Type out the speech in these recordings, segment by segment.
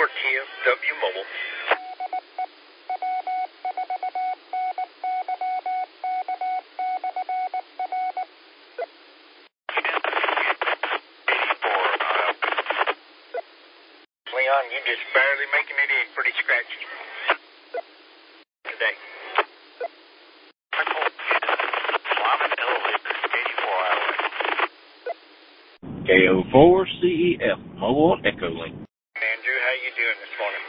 TFW Mobile. Leon, you just barely making it in, pretty scratchy today. KO4CEF Mobile Echo Link. Andrew, how you doing this morning?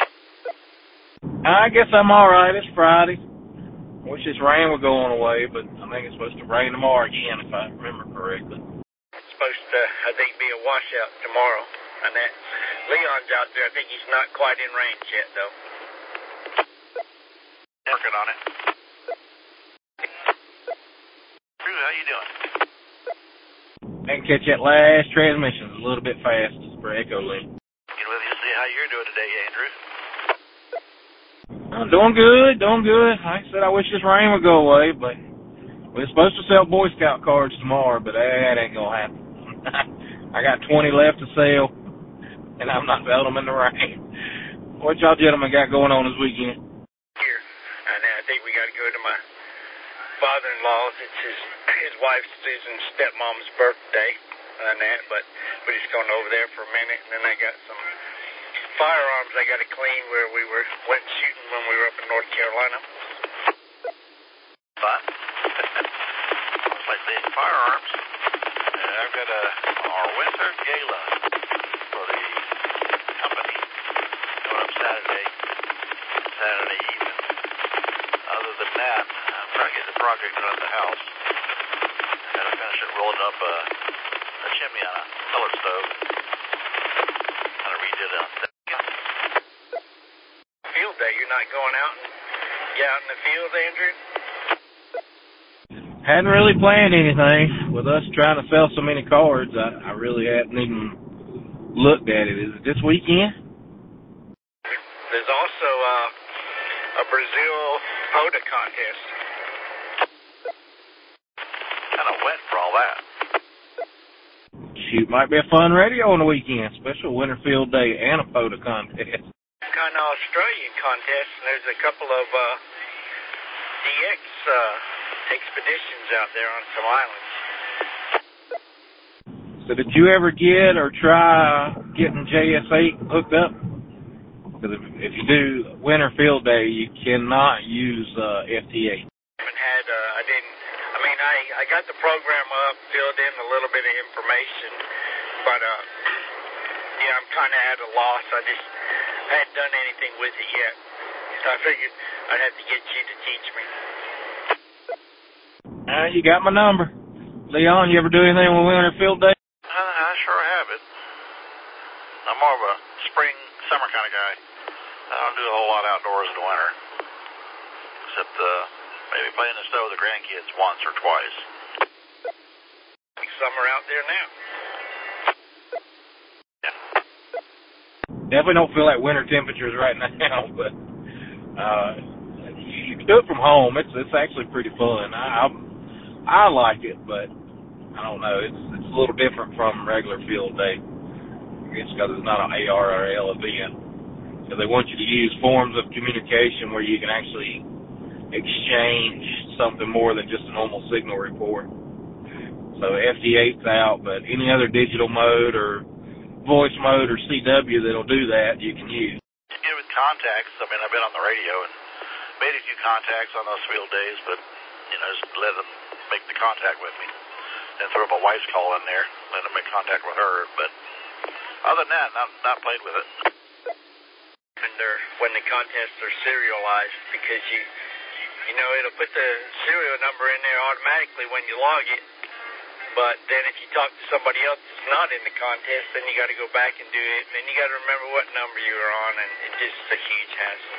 I guess I'm all right. It's Friday. Wish this rain were going away, but I think it's supposed to rain tomorrow again, if I remember correctly. It's supposed to, I think, be a washout tomorrow. And that Leon's out there. I think he's not quite in range yet, though. Working on it. Drew, how you doing? I can catch that last transmission. It's a little bit fast for Echo Link. Get with you to see how you're doing today, Andrew. I'm doing good, doing good. Like I said, I wish this rain would go away, but we're supposed to sell Boy Scout cards tomorrow, but that ain't going to happen. I got 20 left to sell, and I'm not selling them in the rain. What y'all gentlemen got going on this weekend? Here, and I think we got to go to my father-in-law's. It's his wife Susan's stepmom's birthday, and that. But we're just going over there for a minute, and then I got some firearms I got to clean where we went shooting when we were up in North Carolina. Fun. Looks like the firearms. I've got our winter gala for the company going up Saturday evening. Other than that, I'm trying to get the project done at the house. I got to finish it rolling up a chimney on a pellet stove. Kind of redid it. Field day, you're not going out in the field, Andrew? Hadn't really planned anything. With us trying to sell so many cards, I really hadn't even looked at it. Is it this weekend? There's also a Brazil POTA contest. Kind of wet for all that. Shoot, might be a fun radio on the weekend. Special Winter Field Day and a POTA contest. Kind of Australian contest, and there's a couple of DX expeditions out there on some islands. So did you ever get or try getting JS8 hooked up? Because if you do Winter Field Day, you cannot use FT8. I got the program up, filled in a little bit of information, but I'm kind of at a loss. I hadn't done anything with it yet, so I figured I'd have to get you to teach me. You got my number. Leon, you ever do anything with Winter Field Day? I sure have it. I'm more of a spring, summer kind of guy. I don't do a whole lot outdoors in the winter, except maybe play in the snow with the grandkids once or twice. Summer out there now. Yeah. Definitely don't feel like winter temperatures right now, but you can do it from home. It's actually pretty fun. I like it, but I don't know. It's a little different from regular field day. I guess because it's not an ARRL event. So they want you to use forms of communication where you can actually exchange something more than just a normal signal report. So FT8's out, but any other digital mode or voice mode or CW that'll do that, you can use. Yeah, with contacts, I've been on the radio and made a few contacts on those field days, but, just let them make the contact with me. And throw my wife's call in there, let them make contact with her, but other than that, not played with it. When the contests are serialized, because it'll put the serial number in there automatically when you log it. But then if you talk to somebody else that's not in the contest, then you got to go back and do it. Then you got to remember what number you were on, and it's just a huge hassle.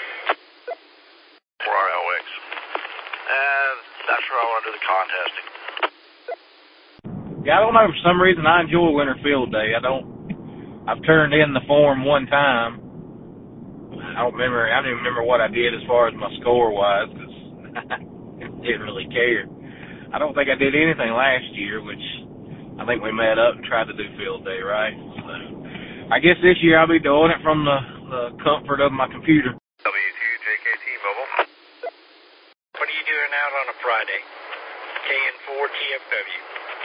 For RLX. And that's where I want to do the contesting. Yeah, I don't know. For some reason, I enjoy Winter Field Day. I've turned in the form one time. I don't even remember what I did as far as my score was, because I didn't really care. I don't think I did anything last year, which I think we met up and tried to do field day, right? So I guess this year I'll be doing it from the comfort of my computer. W2JKT Mobile. What are you doing out on a Friday? KN4 TFW.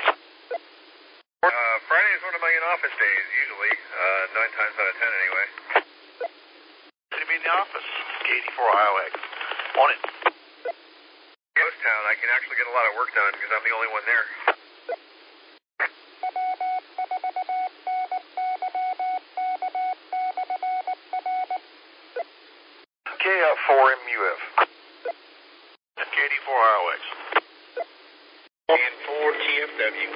Friday is one of my in-office days, usually. 9 times out of 10 anyway. To be in the office. K84 IOX. On it. Ghost Town, I can actually get a lot of work done because I'm the only one there. KF4MUF. K84 IOX. KN4 TFW.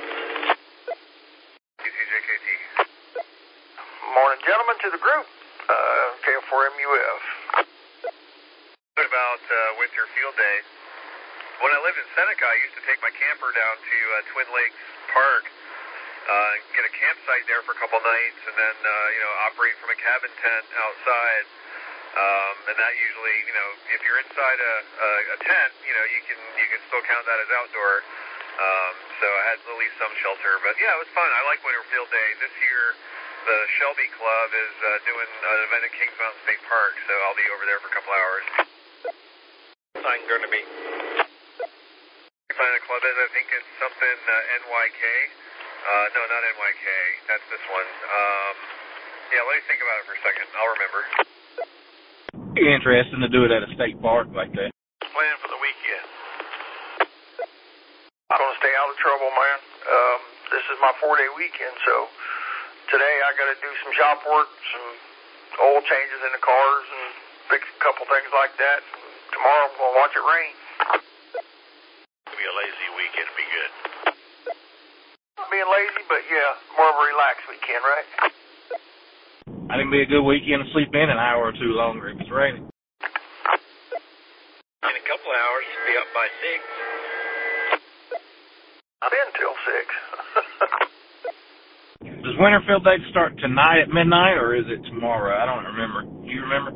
W2JKT. Morning, gentlemen, to the group. KF4MUF. About winter field day. When I lived in Seneca, I used to take my camper down to Twin Lakes Park and get a campsite there for a couple nights, and then operate from a cabin tent outside. And that usually, if you're inside a tent, you can still count that as outdoor. So I had at least some shelter, but yeah, it was fun. I like winter field day. This year, the Shelby Club is doing an event at Kings Mountain State Park, so I'll be over there for a couple hours. I'm going to be. Find the club is, I think it's something NYK. No, not NYK. That's this one. Yeah, let me think about it for a second. I'll remember. It'd be interesting to do it at a state park like that. Plan for the weekend. I'm going to stay out of trouble, man. This is my 4-day weekend, so today I got to do some shop work, some oil changes in the cars, and fix a couple things like that. Tomorrow I'm going to watch it rain. It'll be a lazy weekend. It'll be good. Being lazy, but yeah, more of a relaxed weekend, right? I think it'd be a good weekend to sleep in an hour or two longer if it's raining. In a couple of hours, be up by 6. I'm in till 6. Does Winterfield Day start tonight at midnight, or is it tomorrow? I don't remember. Do you remember?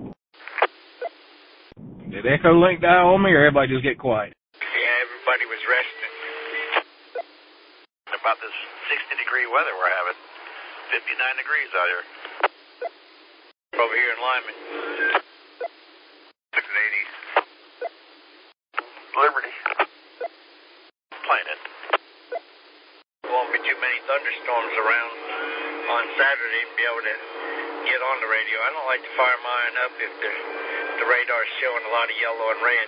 Did Echo Link die on me, or everybody just get quiet? Yeah, everybody was resting. About this 60-degree weather we're having. 59 degrees out here. Over here in Lyman. 6 and 80. Liberty. Playing it. There won't be too many thunderstorms around on Saturday to be able to get on the radio. I don't like to fire mine up if the radar's showing a lot of yellow and red.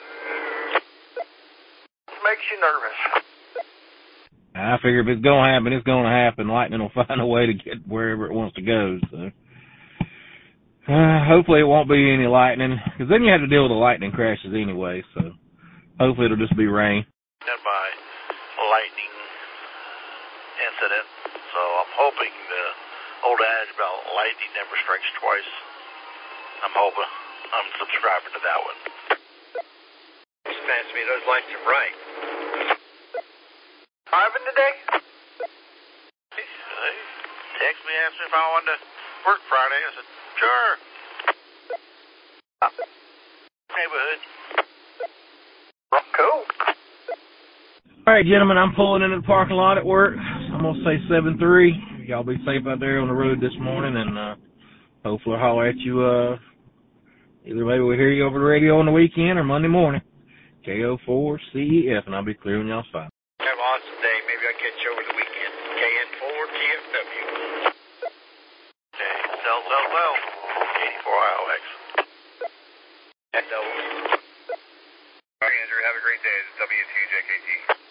Makes you nervous. I figure if it's going to happen, it's going to happen. Lightning will find a way to get wherever it wants to go. So hopefully it won't be any lightning, because then you have to deal with the lightning crashes anyway. So hopefully it'll just be rain. Done by lightning incident, so I'm hoping the old adage about lightning never strikes twice. I'm subscribing to that one. Just pass me those lights are bright. Driving today? They text me, asked me if I wanted to work Friday. I said, sure. Neighborhood. Cool. All right, gentlemen, I'm pulling into the parking lot at work. I'm going to say 7-3. Y'all be safe out there on the road this morning, and hopefully I'll holler at you. Either maybe we'll hear you over the radio on the weekend or Monday morning. KO4CEF, and I'll be clearing y'all's file. Have an awesome day. Maybe I'll catch you over the weekend. KN4 TFW. Okay, sell. 84 IOX. And double. All right, Andrew, have a great day. It's W2JKT.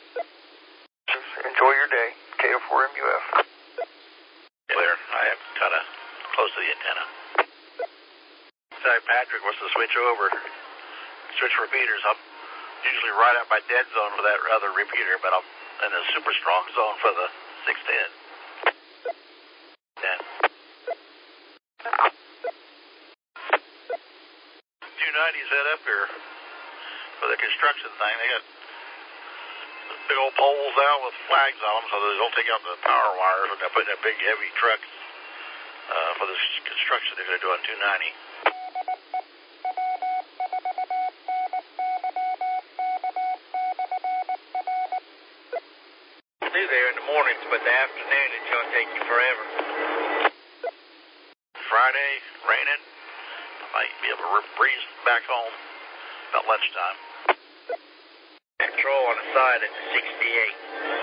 Enjoy your day. KO4MUF. Clear. I am kind of close to the antenna. Sorry, Patrick wants to switch repeaters. I'm usually right at my dead zone for that other repeater, but I'm in a super strong zone for the 610. 290 set up here for the construction thing. They got big old poles out with flags on them so they don't take out the power wires when they're putting in big heavy trucks for this construction they're going to do on 290. Do there in the mornings, but the afternoon it's going to take you forever. Friday, raining. I might be able to breeze back home about lunchtime. Control on the side at the 68.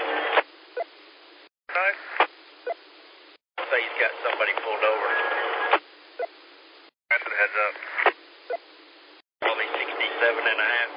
Right. So he's got somebody pulled over. That's a heads up. Only 67 and a half.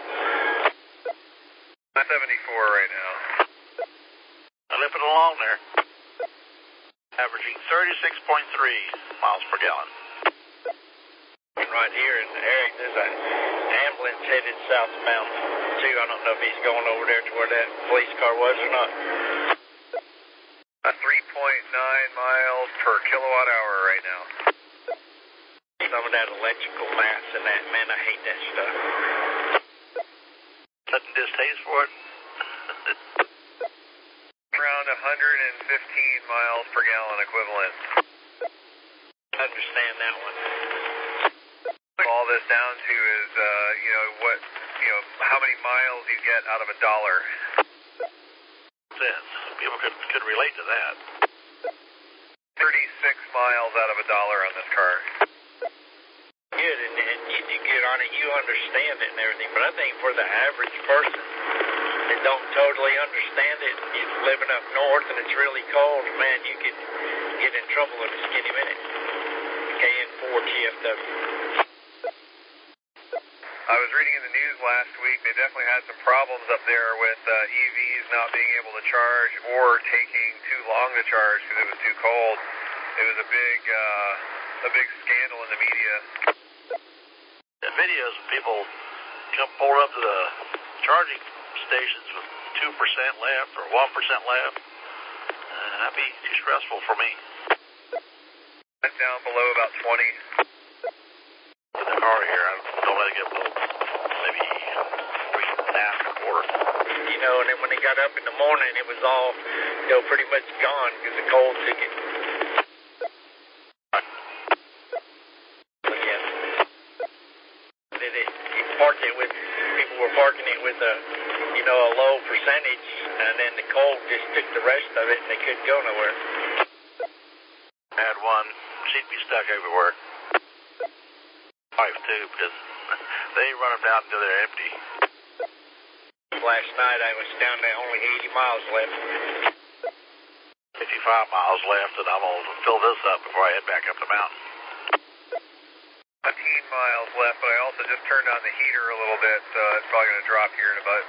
74 right now. I'm limping along there. Averaging 36.3 miles per gallon. Right here in Eric, there's an ambulance headed southbound too. I don't know if he's going over there to where that police car was or not. 3.9 miles per kilowatt hour right now. Some of that electrical mass and that, man, I hate that stuff. Nothing distaste for it. Around 115 miles per gallon equivalent. Understand that one. All this down to is, how many miles you get out of $1. Sense. People could relate to that. 36 miles out of $1 on this car. Good, and you do good on it. You understand it and everything, but I think for the average person that don't totally understand it, is living up north and it's really cold, man, you could get in trouble in a skinny minute. KN4 TFW. I was reading in the news last week, they definitely had some problems up there with EVs not being able to charge or taking too long to charge because it was too cold. It was a big scandal in the media. The videos of people come pulled up to the charging stations with 2% left or 1% left. That'd be too stressful for me. Down below about 20. In the car here, don't let it get below maybe 3.5 or 4. And then when they got up in the morning, it was all, pretty much gone because the cold took it. But yeah, people were parking it with a low percentage, and then the cold just took the rest of it, and they couldn't go nowhere. I had one, she'd be stuck everywhere. Wife too, because they run them down until they're empty. Last night I was down there only 80 miles left. 55 miles left, and I'm going to fill this up before I head back up the mountain. 15 miles left, but I also just turned on the heater a little bit, so it's probably going to drop here in about.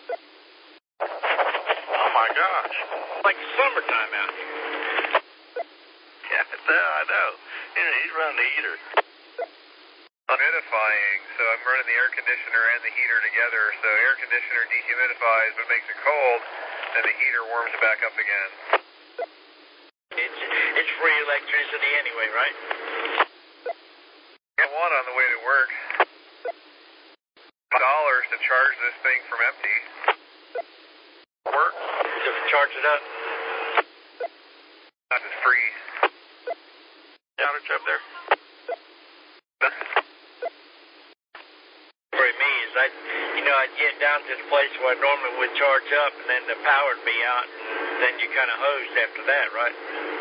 Oh my gosh. Like summertime out here. Yeah, I know. He's running the heater. Humidifying, so I'm running the air conditioner and the heater together. So air conditioner dehumidifies but makes it cold, and the heater warms it back up again. It's free electricity anyway, right? Get one on the way to work. $5 to charge this thing from empty. Work? To charge it up? That is free. Outage up there? For me is I'd get down to the place where I normally would charge up, and then the power would be out, and then you kind of hosed after that, right?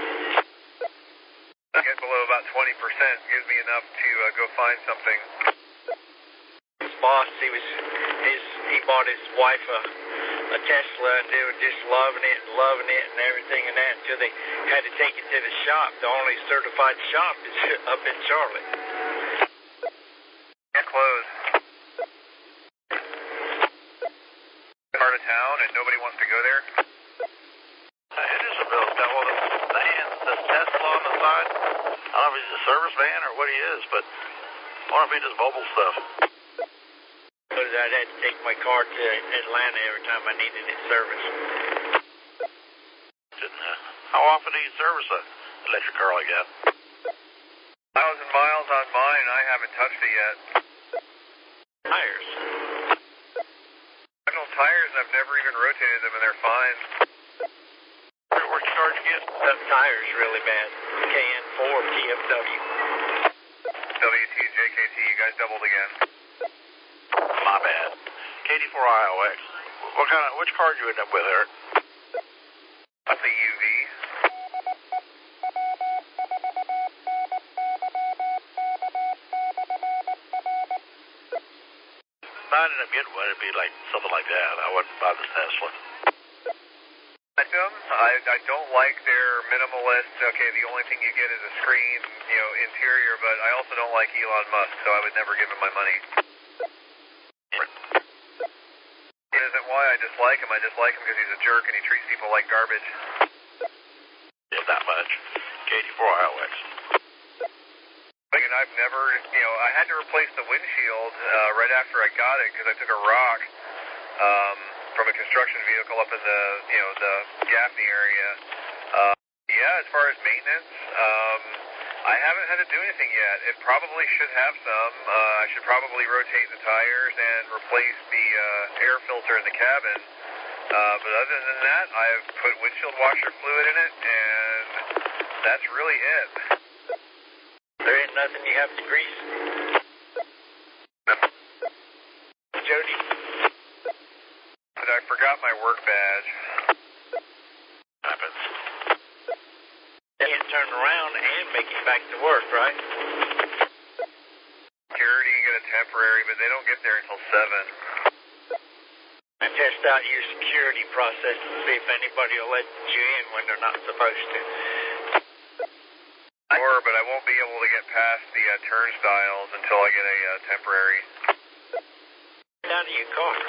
I get below about 20%, gives me enough to go find something. His boss, he bought his wife a Tesla, and they were just loving it and everything and that until they had to take it to the shop. The only certified shop is up in Charlotte. It's closed. Part of town, and nobody wants to go there. It is a build. The Tesla on the side. I don't know if he's a service van or what he is, but I wonder if he does mobile stuff. Because I'd had to take my car to Atlanta every time I needed it serviced. How often do you service an electric car like that? 1,000 miles on mine, and I haven't touched it yet. Tires. Original tires, and I've never even rotated them, and they're fine. Where'd you charge again? The tires really bad. KN4 TFW. WTJKT, you guys doubled again. My bad. KD4IOX. Which car did you end up with, Eric? That's a UV. I ended up getting one, it'd be like something like that. I wouldn't buy the Tesla. I don't like their minimalist, okay, the only thing you get is a screen, interior, but I also don't like Elon Musk, so I would never give him my money. It isn't why I dislike him. I dislike him because he's a jerk and he treats people like garbage. Yeah, not much. K84IOX. And I've never, I had to replace the windshield right after I got it because I took a rock from a construction vehicle up in the, the Gaffney area. Yeah, as far as maintenance, I haven't had to do anything yet. It probably should have some. I should probably rotate the tires and replace the air filter in the cabin. But other than that, I've put windshield washer fluid in it, and that's really it. There ain't nothing you have to grease. Jody? But I forgot my work badge. Happens. You can turn around and make it back to work, right? Security, you get a temporary, but they don't get there until 7. And test out your security process and see if anybody will let you in when they're not supposed to. But I won't be able to get past the turnstiles until I get a temporary. Down to your car.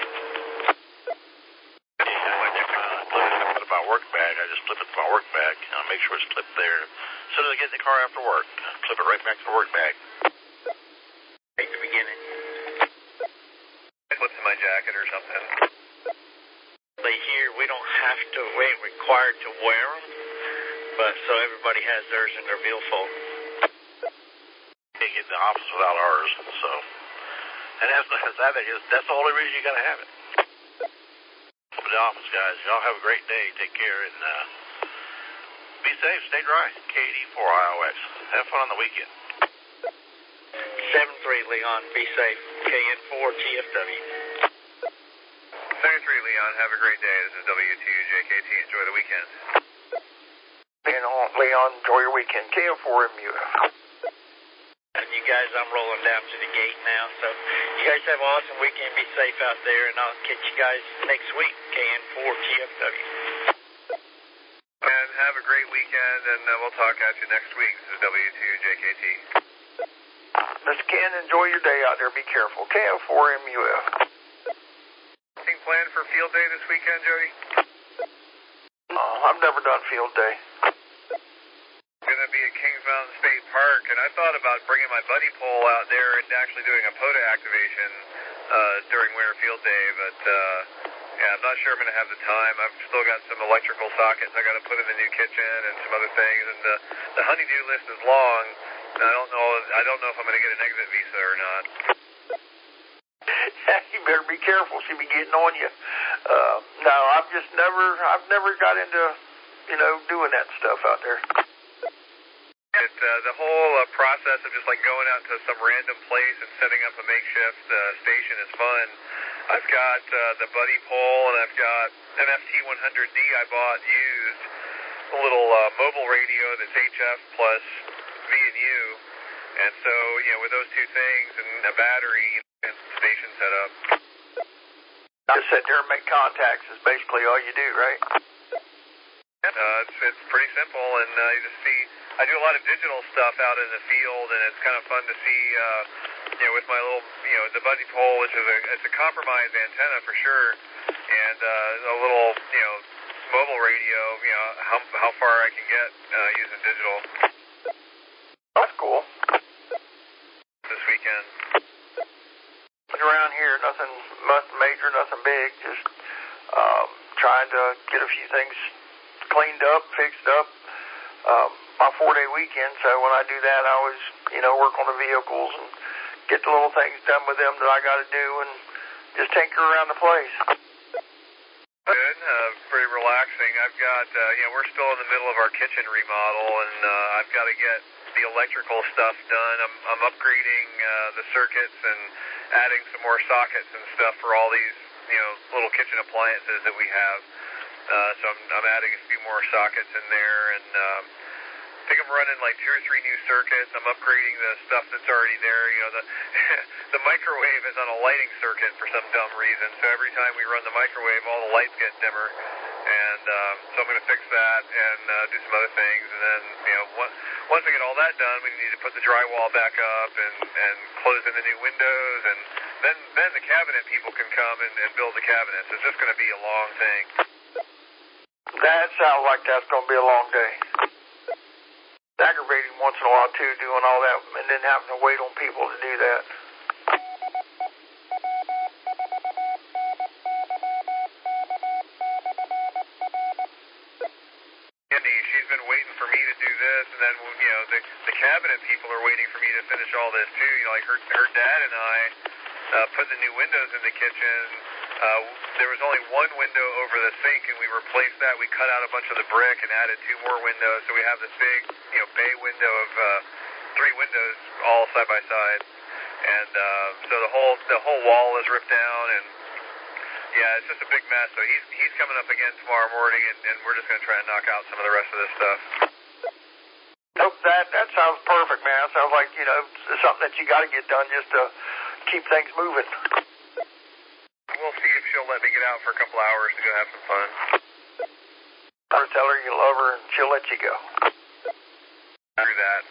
What about work bag? I just flip it to my work bag and I'll make sure it's clipped there. As soon as I get in the car after work, flip it right back to the work bag. At the beginning. Slip to my jacket or something. Here, we don't have to, we ain't required to wear them, but so everybody has theirs in their billfold. Can't get in the office without ours, so. And that's the only reason you gotta have it. Open the office, guys. Y'all have a great day. Take care and be safe. Stay dry. K84IOX. Have fun on the weekend. 7-3, Leon. Be safe. KN4 TFW. 73, Leon. Have a great day. This is W2JKT. Enjoy the weekend. Leon, enjoy your weekend. KN4MUF. And you guys, I'm rolling down to the gate now, so you guys have an awesome weekend. Be safe out there, and I'll catch you guys next week. KN4 TFW. And have a great weekend, and we'll talk at you next week. This is W2JKT. Mr. Ken, enjoy your day out there. Be careful. KN4MUF. Anything planned for field day this weekend, Jody? I've never done field day. Going to be at Kings Mountain State Park, and I thought about bringing my buddy pole out there and actually doing a POTA activation during Winter Field Day, but yeah, I'm not sure I'm going to have the time. I've still got some electrical sockets I got to put in the new kitchen and some other things, and the honey-do list is long. And I don't know if I'm going to get an exit visa or not. You better be careful. She'll be getting on you. No, I've never got into, doing that stuff out there. The whole process of just like going out to some random place and setting up a makeshift station is fun. I've got the buddy pole, and I've got an FT100D I bought used, a little mobile radio that's HF plus V&U, and so with those two things and a battery and station set up. Just sit there and make contacts is basically all you do, right? It's pretty simple, and you just see. I do a lot of digital stuff out in the field, and it's kind of fun to see, with my little, the buddy pole, which is it's a compromised antenna for sure, and a little, mobile radio, how far I can get using digital. That's cool. This weekend. Around here, nothing major, nothing big, just trying to get a few things cleaned up, fixed up. My 4-day weekend, so when I do that, I always, work on the vehicles and get the little things done with them that I got to do and just tinker around the place. Good, pretty relaxing. I've got, we're still in the middle of our kitchen remodel, and I've got to get the electrical stuff done. I'm upgrading the circuits and adding some more sockets and stuff for all these, little kitchen appliances that we have. So I'm adding a few more sockets in there, and think I'm running like 2 or 3 new circuits. I'm upgrading the stuff that's already there. You know, the the microwave is on a lighting circuit for some dumb reason. So every time we run the microwave, all the lights get dimmer. And so I'm going to fix that and do some other things. And then, you know, once we get all that done, we need to put the drywall back up and close in the new windows. And then the cabinet people can come and build the cabinets. It's just going to be a long thing. That sounds like that's going to be a long day. It's aggravating once in a while, too, doing all that and then having to wait on people to do that. She's been waiting for me to do this, and then, you know, the cabinet people are waiting for me to finish all this, too. You know, like her dad and I put the new windows in the kitchen. There was only one window over the sink, and we replaced that. We cut out a bunch of the brick and added 2 more windows, so we have this big, you know, bay window of 3 windows all side by side. And so the whole wall is ripped down, and yeah, it's just a big mess. So he's coming up again tomorrow morning, and we're just going to try and knock out some of the rest of this stuff. Nope, that sounds perfect, man. That sounds like, you know, something that you got to get done just to keep things moving. We'll see if she'll let me get out for a couple hours to go have some fun. Or tell her you love her and she'll let you go. Through that.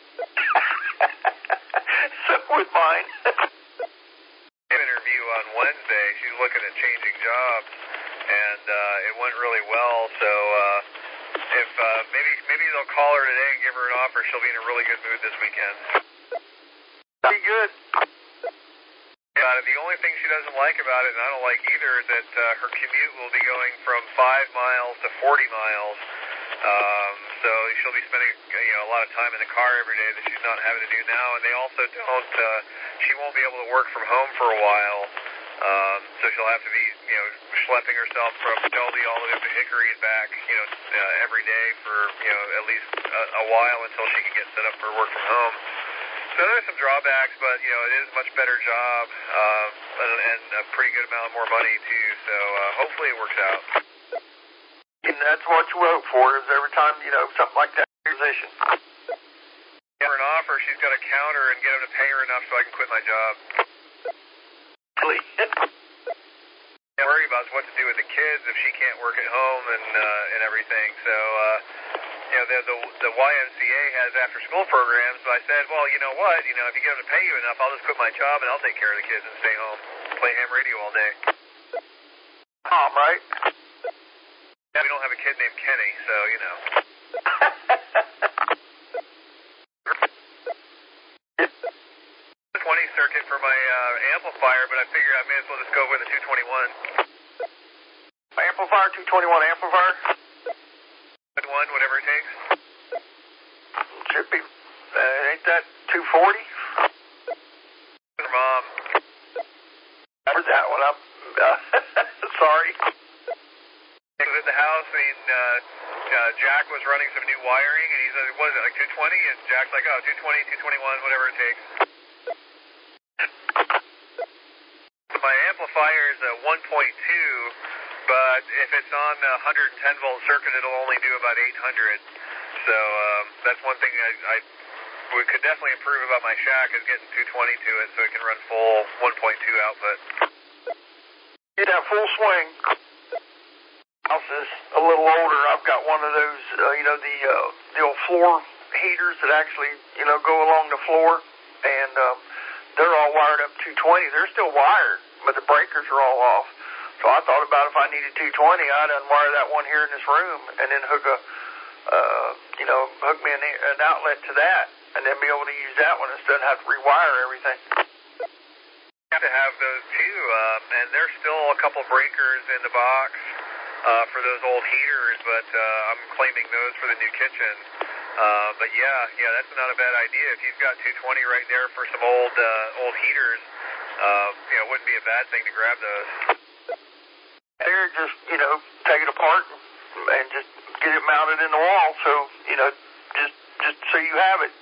So would mine. Interview on Wednesday. She's looking at changing jobs, and it went really well. So if maybe they'll call her today and give her an offer, she'll be in a really good mood this weekend. That'd be good. The only thing she doesn't like about it, and I don't like either, is that her commute will be going from 5 miles to 40 miles. So she'll be spending a lot of time in the car every day that she's not having to do now. And they also don't. She won't be able to work from home for a while. So she'll have to be schlepping herself from Dulce all the way up to Hickory and back every day for at least a while until she can get set up for work from home. So there's some drawbacks, but it is a much better job and a pretty good amount more money too. So hopefully it works out. And that's what you hope for, is every time, something like that position. For an offer, she's got to counter and get him to pay her enough so I can quit my job. Really? I'm worried about what to do with the kids if she can't work at home and everything. So, the YMCA has after-school programs, so I said, well, you know what, if you get them to pay you enough, I'll just quit my job and I'll take care of the kids and stay home, play ham radio all day. Right? Yeah, we don't have a kid named Kenny, so, 20 circuit for my amplifier, but I figured I may as well just go with a 221. Amplifier, 221 amplifier? 1, whatever it takes. Should be, ain't that 240? Her mom. Where's that one up? Sorry. I was at the house, and Jack was running some new wiring, and he said, what is it, like 220? And Jack's like, oh, 220, 221, whatever it takes. My amplifier is a 1.2, but if it's on a 110-volt circuit, it'll only do about 800. So that's one thing we could definitely improve about my shack, is getting 220 to it so it can run full 1.2 output. Get that full swing. House is a little older. I've got one of those, the old floor heaters that actually, go along the floor, and they're all wired up 220. They're still wired, but the breakers are all off. So I thought about if I needed 220, I'd unwire that one here in this room and then hook me an outlet to that, and then be able to use that one instead of have to rewire everything. You have to have those too, and there's still a couple breakers in the box for those old heaters, but I'm claiming those for the new kitchen. But yeah, that's not a bad idea. If you've got 220 right there for some old heaters, it wouldn't be a bad thing to grab those. There, just take it apart and just get it mounted in the wall. So just so you have it.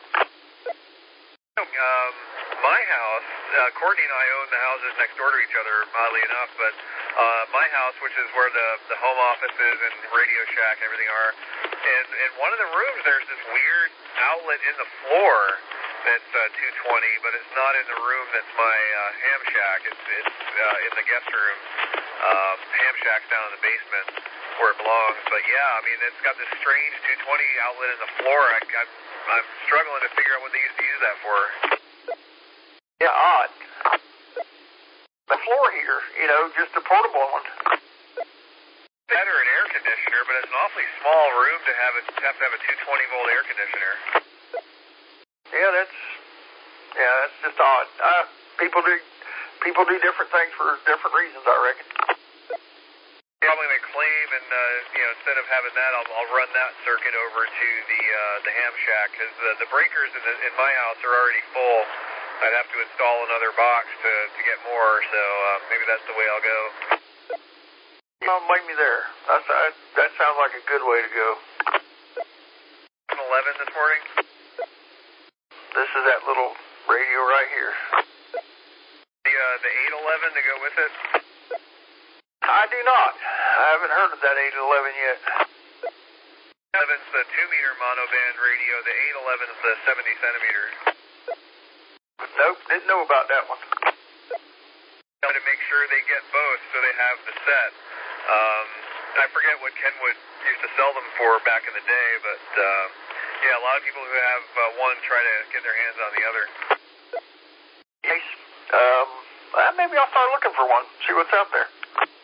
My house, Courtney and I own the houses next door to each other, oddly enough, but my house, which is where the home offices and Radio Shack and everything are. And in one of the rooms, there's this weird outlet in the floor that's 220, but it's not in the room that's my ham shack. It's in the guest room. Ham shack's down in the basement where it belongs. But yeah, I mean, it's got this strange 220 outlet in the floor. I'm struggling to figure out what they used to use that for. Yeah, odd. The floor heater, you know, just a portable one. Better an air conditioner, but it's an awfully small room to have to have a 220 volt air conditioner. Yeah, that's just odd. People do different things for different reasons, I reckon. Probably make a claim, and instead of having that, I'll run that circuit over to the ham shack because the breakers in my house are already full. I'd have to install another box to get more, so maybe that's the way I'll go. Don't blame me there. That sounds like a good way to go. 11 this morning. This is that little radio right here. The 811 to go with it? I do not. I haven't heard of that 811 yet. 11's the 2-meter monoband radio. The 811's the 70 centimeter. Nope, didn't know about that one. To make sure they get both so they have the set. I forget what Kenwood used to sell them for back in the day, but yeah, a lot of people who have one try to get their hands on the other. Yes. Maybe I'll start looking for one, see what's out there.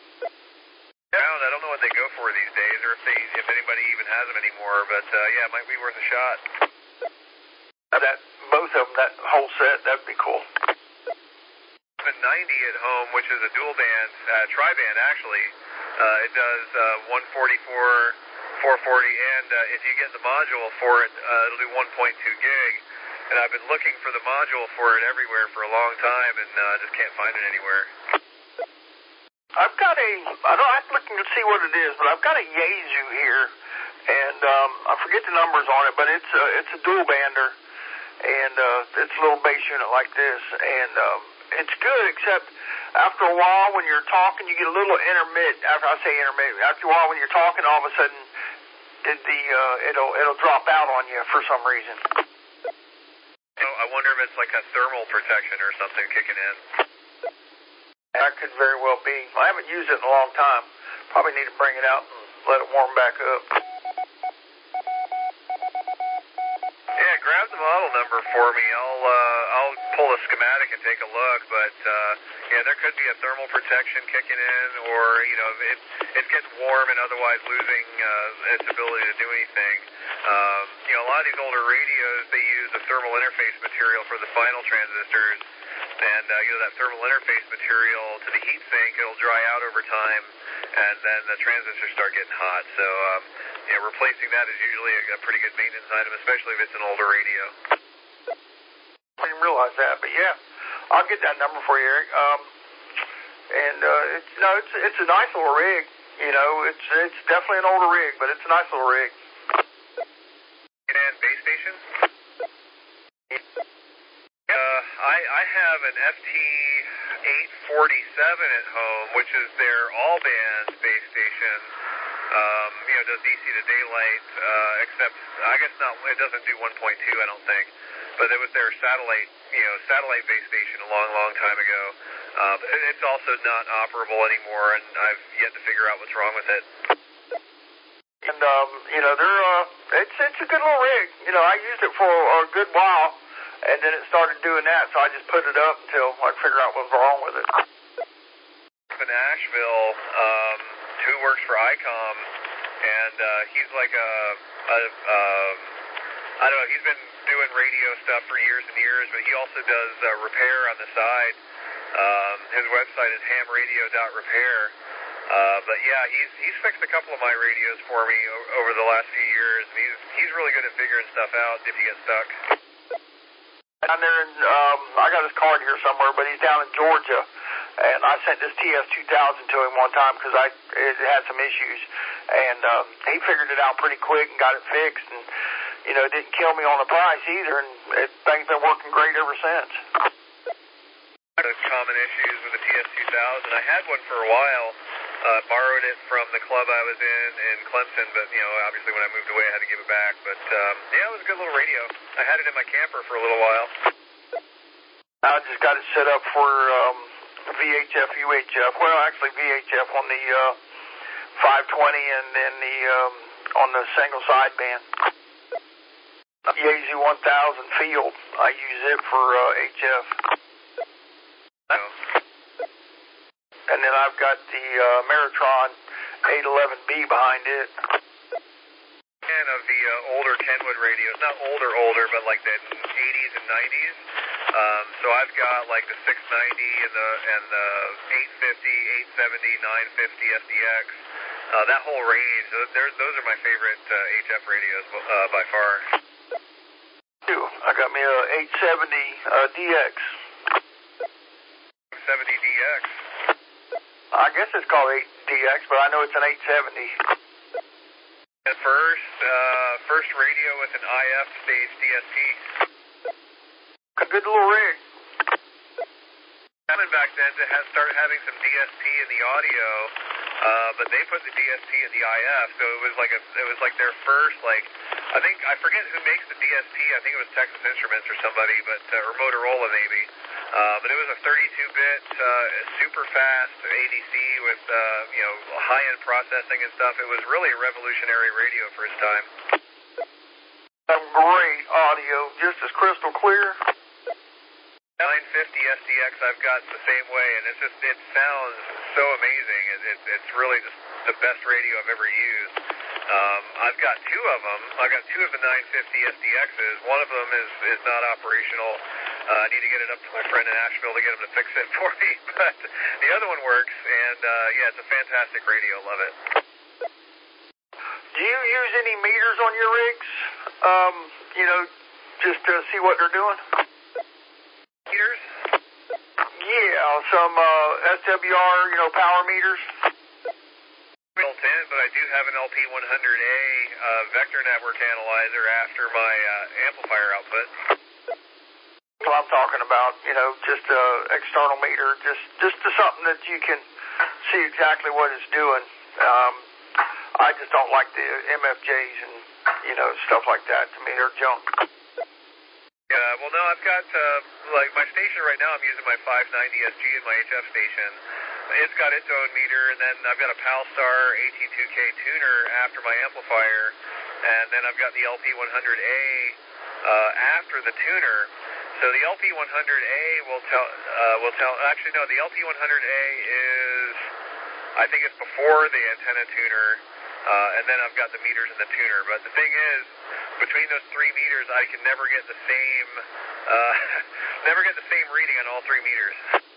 I don't know what they go for these days, or if anybody even has them anymore, but yeah, it might be worth a shot. Both of them, that whole set, that'd be cool. I have a 90 at home, which is a dual band, tri-band actually. It does 144, 440, and if you get the module for it, it'll do 1.2 gig. And I've been looking for the module for it everywhere for a long time, and just can't find it anywhere. I've got I'm looking to see what it is, but I've got a Yaesu here, and I forget the numbers on it, but it's a dual bander, and it's a little bass unit like this, and it's good, except after a while when you're talking, you get a little intermittent. After a while when you're talking, all of a sudden it'll drop out on you for some reason. I wonder if it's like a thermal protection or something kicking in. That could very well be. I haven't used it in a long time. Probably need to bring it out and let it warm back up. Yeah, grab the model number for me. I'll pull a schematic and take a look, but yeah, there could be a thermal protection kicking in, or it's getting warm and otherwise losing its ability to do anything. A lot of these older radios, they use the thermal interface material for the final transistors, and that thermal interface material to the heat sink, it'll dry out over time, and then the transistors start getting hot. So replacing that is usually a pretty good maintenance item, especially if it's an older radio. I didn't realize that, but yeah, I'll get that number for you, Eric. It's a nice little rig. It's definitely an older rig, but it's a nice little rig. And base station? I have an FT847 at home, which is their all-band base station. Does DC to daylight, except I guess not. It doesn't do 1.2, I don't think. But it was their satellite base station a long time ago. It's also not operable anymore, and I've yet to figure out what's wrong with it. And it's a good little rig. I used it for a good while, and then it started doing that, so I just put it up until I figured out what was wrong with it. In Asheville, who works for ICOM, and he's like I don't know, he's been doing radio stuff for years and years, but he also does repair on the side. His website is hamradio.repair. But yeah, he's fixed a couple of my radios for me over the last few years, and he's really good at figuring stuff out if you get stuck. Down there I got his card here somewhere, but he's down in Georgia, and I sent this TS2000 to him one time because it had some issues, and he figured it out pretty quick and got it fixed, and it didn't kill me on the price either, and things been working great ever since. Common issues with the TS2000. I had one for a while. Borrowed it from the club I was in Clemson, but obviously when I moved away, I had to give it back. But yeah, it was a good little radio. I had it in my camper for a little while. I just got it set up for VHF, UHF. Well, actually VHF on the 520 and then the on the single sideband. Yaesu 1000 field. I use it for HF. And then I've got the Meritron 811B behind it. And of the older Kenwood radios, not older, but like the 80s and 90s. So I've got like the 690 and the 850, 870, 950 SDX. That whole range. Those are my favorite HF radios by far. I got me a 870 DX. 870DX. I guess it's called 8DX, but I know it's an 870. At first radio with an IF stage DSP. A good little rig. Coming back then to start having some DSP in the audio, but they put the DSP in the IF, so it was like their first I forget who makes the DSP. I think it was Texas Instruments or somebody, or Motorola maybe. But it was a 32-bit, super fast ADC with high-end processing and stuff. It was really a revolutionary radio for its time. Some great audio, just as crystal clear. 950 SDX I've got the same way, and it sounds so amazing. It's really just the best radio I've ever used. I've got two of them. I've got two of the 950 SDXs. One of them is not operational. I need to get it up to my friend in Asheville to get him to fix it for me. But the other one works, and yeah, it's a fantastic radio. Love it. Do you use any meters on your rigs? Just to see what they're doing? Meters? Yeah, some SWR, power meters. Built in, but I do have an LP100A vector network analyzer after my amplifier output. What I'm talking about, just a external meter, just to something that you can see exactly what it's doing. I just don't like the MFJs and stuff like that. To me, they're junk. Yeah, well, no, I've got my station right now. I'm using my 590SG in my HF station. It's got its own meter, and then I've got a Palstar AT2K tuner after my amplifier, and then I've got the LP100A after the tuner. So the LP100A will tell. Actually, no, the LP100A is, I think it's before the antenna tuner, and then I've got the meters in the tuner. But the thing is, between those three meters, I can never get the same, reading on all three meters.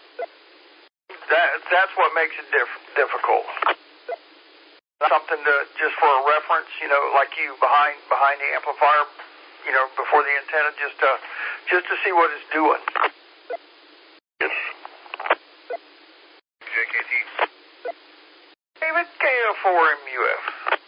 That's what makes it difficult. Something to just for a reference, like you behind the amplifier, before the antenna, just to see what it's doing. Yes. JKT. David, KF4MUF.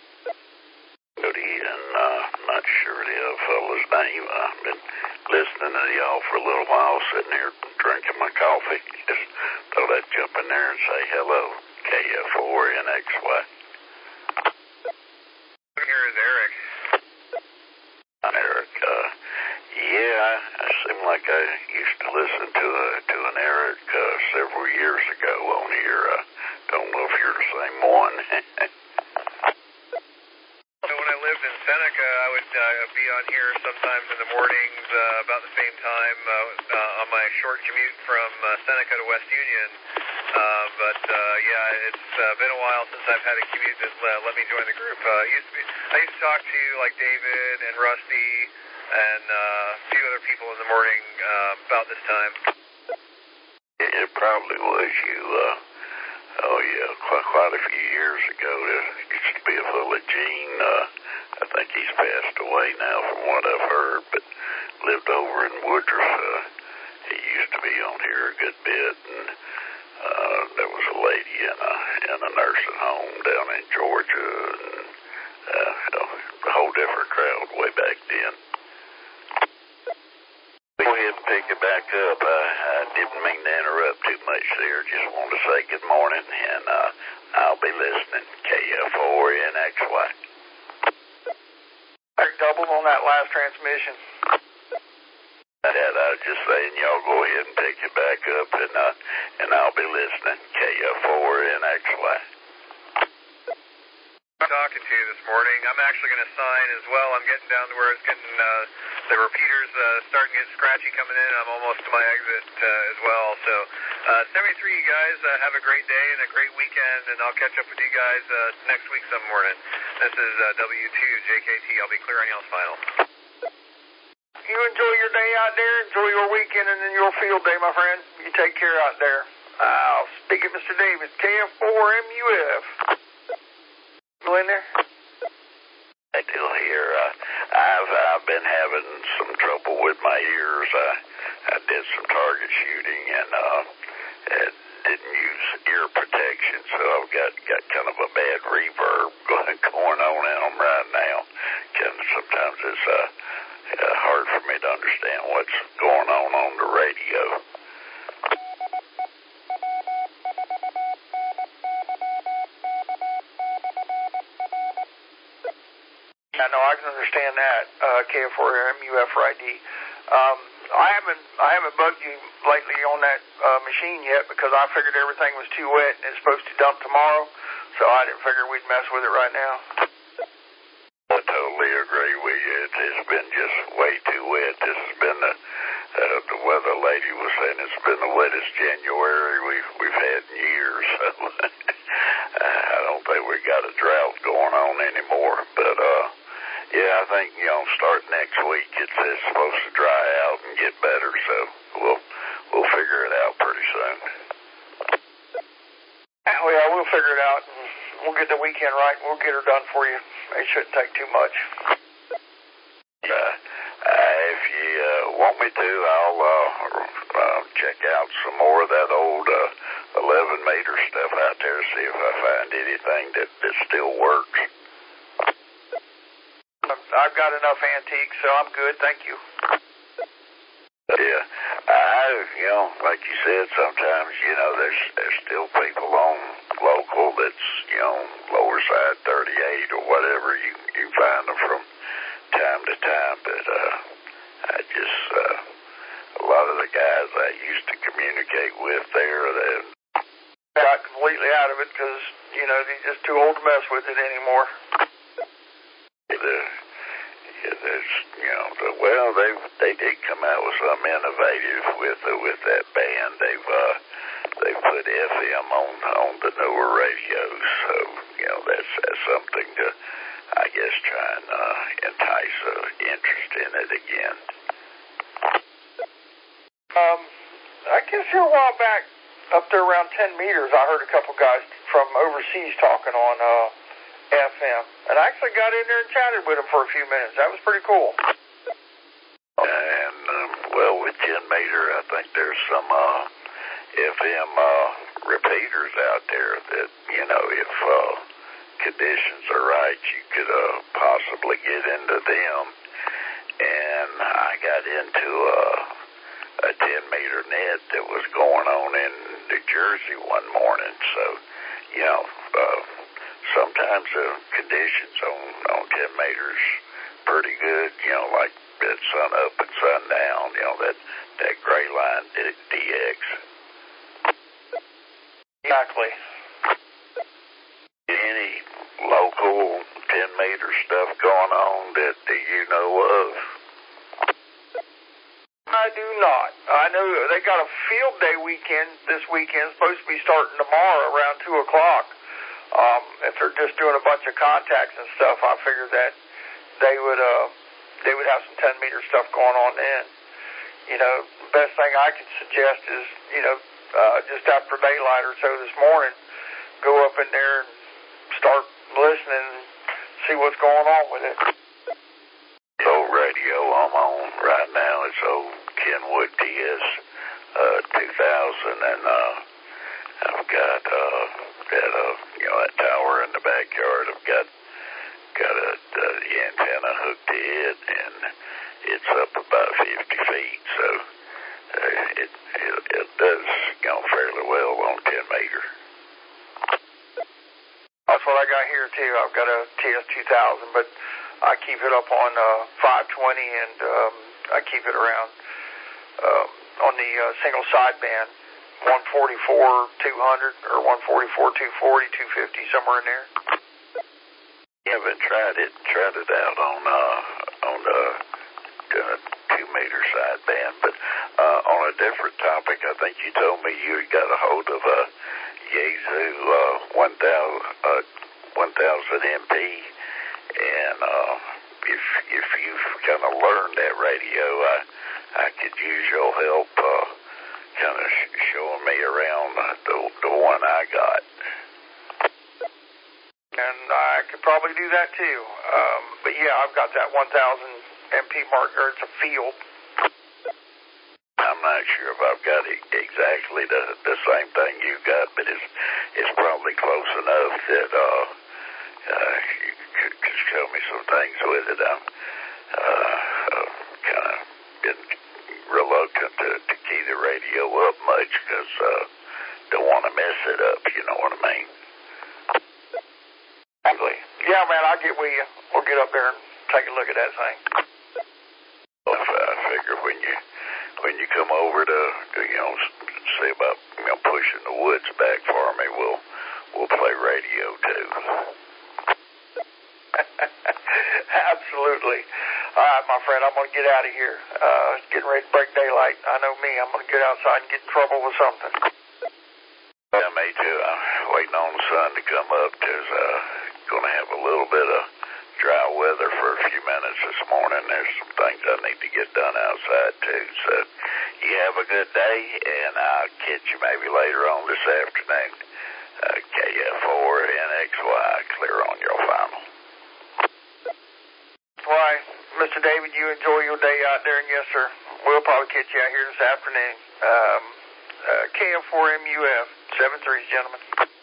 I'm not sure the fellow's name. I've been listening to y'all for a little while, sitting here drinking my coffee. Just thought I'd jump in there and say hello, KF4NXY. Here is Eric. I'm Eric. I seem like I used to listen to an Eric several years ago on here. Don't know if you're the same one. When I lived in Seneca, I would be on here sometimes in the mornings about the same time on my short commute from Seneca to West Union. It's been a while since I've had a commute that let me join the group. I used to talk to like David and Rusty and a few other people in the morning about this time. It probably was you. Quite a few years ago. There used to be a fellow Gene. I think he's passed away now from what I've heard, but lived over in Woodruff. He used to be on here a good bit, and there was a lady in a nursing home down in Georgia, and a whole different crowd way back then. Go ahead. pick it back up. I didn't mean to interrupt too much there. Just wanted to say good morning, and I'll be listening. KF4NXY. I doubled on that last transmission. I was just saying, y'all go ahead and pick it back up, and I'll be listening. KF4NXY. Talking to you this morning. I'm actually going to sign as well. I'm getting down to where it's getting the repeaters starting to get scratchy coming in. I'm almost to my exit as well. So 73, you guys have a great day and a great weekend, and I'll catch up with you guys next week some morning. This is W2JKT. I'll be clear on y'all's final. You enjoy your day out there, enjoy your weekend, and then your field day, my friend. You take care out there. I'll speak of Mr. Davis, KF4MUF. You in there? Still here. I've been having some trouble with my ears. I did some target shooting and didn't use ear protection, so I've got kind of a bad reverb going on in them right now. Sometimes it's hard for me to understand what's going on the radio. I know, I can understand that, KF4MUF ID. I haven't bugged you lately on that machine yet because I figured everything was too wet and it's supposed to dump tomorrow, so I didn't figure we'd mess with it right now. I totally agree with you. It's been just way too wet. This has been the weather lady was saying it's been the wettest January we've had in years. So I don't think we got a drought going on anymore. But yeah, I think start next week it's supposed to dry out and get better. So we'll figure it out pretty soon. Oh yeah, we'll figure it out. And we'll get the weekend right. And we'll get her done for you. It shouldn't take too much. If you want me to, I'll check out some more of that old 11-meter stuff out there, see if I find anything that still works. I've got enough antiques, so I'm good. Thank you. Yeah, like you said, sometimes, there's still people on local that's, lower side 38 or whatever. You find them from time to time, but I just, a lot of the guys I used to communicate with there, they got completely out of it because, they're just too old to mess with it anymore. They did come out with something innovative with that band. They've put FM on the newer radios, so that's something to, I guess, try and entice interest in it again. I guess here a while back, up there around 10 meters, I heard a couple guys from overseas talking on FM, and I actually got in there and chatted with them for a few minutes. That was pretty cool. And, with 10 meter, I think there's some FM repeaters out there that, if conditions are right, you could possibly get into them. And I got into a 10-meter net that was going on in New Jersey one morning. So, sometimes the conditions on 10 meters pretty good, like at sun up and sun down, that gray line DX. Exactly. Any local 10-meter stuff going on that you know of? I do not. I know they got a field day weekend this weekend, supposed to be starting tomorrow around 2 o'clock. If they're just doing a bunch of contacts and stuff, I figured that they would have some 10-meter stuff going on then. The best thing I could suggest is, just after daylight or so this morning, go up in there and start listening and see what's going on with it. The old radio I'm on right now is old Kenwood TS 2000, and I've got that tower in the backyard. I've got the antenna hooked to it, and it's up about 50 feet. So it does, fairly well on 10 meter. That's what I got here too. I've got a TS2000, but I keep it up on 520, and I keep it around on the single sideband, 144-200 or 144-240, 250, somewhere in there. I haven't tried it out on the 2-meter sideband, but on a different topic, I think you told me you had got a hold of a Yaesu 1000 MP, and if you've kind of learned that radio, I could use your help kind of showing me around the one I got. And I could probably do that too. But yeah, I've got that 1000 MP marker. It's a field. I'm not sure if I've got exactly the same thing you got, but it's probably close enough that you could show me some things with it. I'm kind of been reluctant to key the radio up much because don't want to mess it up, you know what I mean? Exactly. Yeah, man, I'll get with you. We'll get up there and take a look at that thing. Well, I figure when you come over to say about pushing the woods back for me, we'll play radio too. Absolutely. All right, my friend, I'm going to get out of here. It's getting ready to break daylight. I know me. I'm going to get outside and get in trouble with something. Yeah, me too. I'm waiting on the sun to come up. There's going to have a little bit of dry weather for a few minutes this morning. There's some things I need to get done outside too. So you have a good day, and I'll catch you maybe later on this afternoon. KF4NXY, clear on your final. Why, Mr. David, you enjoy your day out there, and yes, sir, we'll probably catch you out here this afternoon. KF4MUF, 7-3, gentlemen.